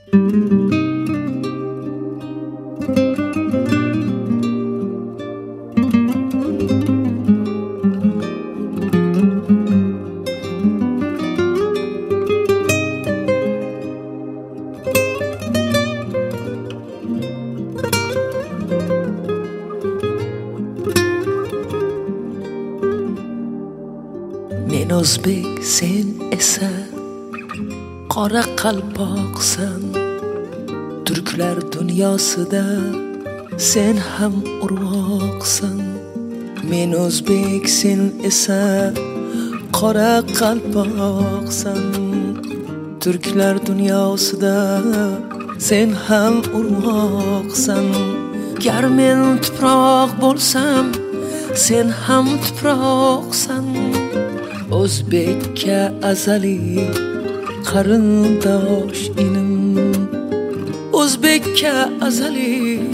Men o'zbek, sen esa qora qalpoqsan. Turklar dunyosida sen ham urvoqsan. Men o'zbek, sen esa qora qalpoqsan. Turklar dunyosida sen ham urvoqsan. Gar men tuproq bo'lsam, sen ham tuproqsan. O'zbekka azali qarindosh inim. O'zbekka azali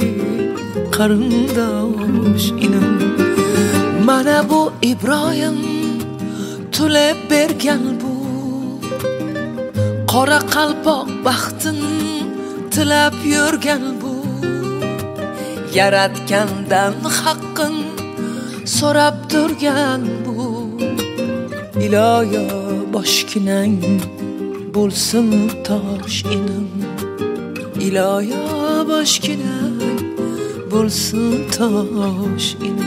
qarindosh inim. Mana bu Ibrohim to'lab bergan bu qora qalpoq baxtin tilab yurgan bu. Yaratgandan haqqin so'rab turgan bu. Iloyo boshginang bo'lsin tosh inim. Iloyo boshginang bo'lsin tosh inim.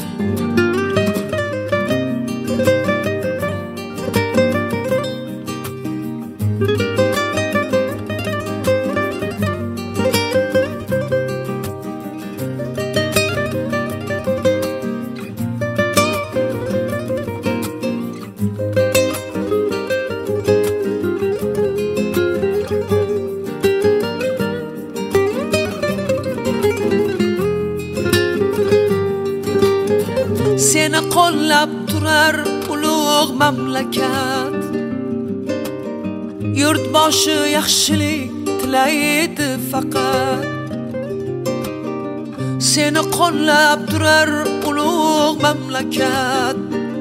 Seni qo'llab turar ulug' mamlakat. Yurtboshi yaxshilik tilaydi faqat. Seni qo'llab turar ulug' mamlakat.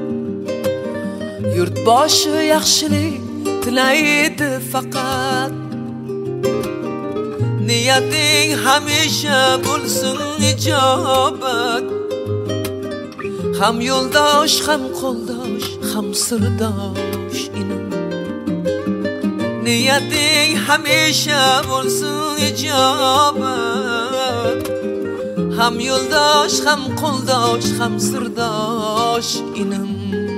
Yurtboshi yaxshilik tilaydi faqat. Niyating hamisha bo'lsin ijobat. Ham yo'ldosh, ham qo'ldosh, ham sirdosh inim. Niyating hamisha bo'lsin ijobat. Ham yo'ldosh, ham qo'ldosh, ham sirdosh inim.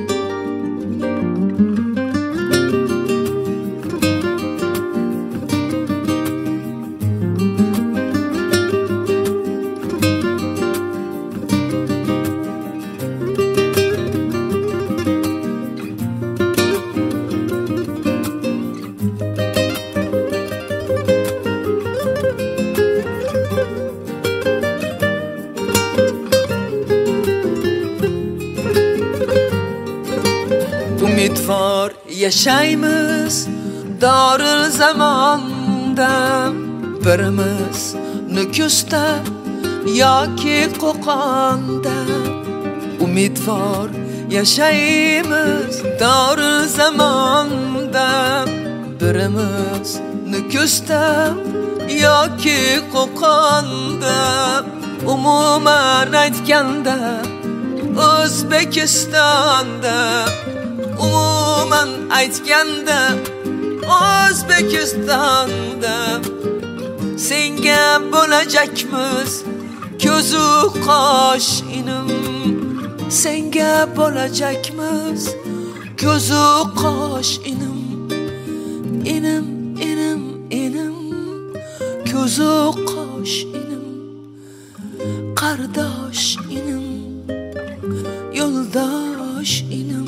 Umidvor yashaymiz doril zamonda. Birimiz Nukusda yoki Qo'qonda. Umidvor yashaymiz doril zamonda. Birimiz Nukusda yoki Qo'qonda. Umuman aytganda O'zbekistonda. Umuman aytganda O'zbekistonda. Senga bo'lajakmiz ko'zu qosh inim. Senga bo'lajakmiz ko'zu qosh inim. Inim, inim, inim, ko'zu qosh inim. Qardosh inim, yo'ldosh inim.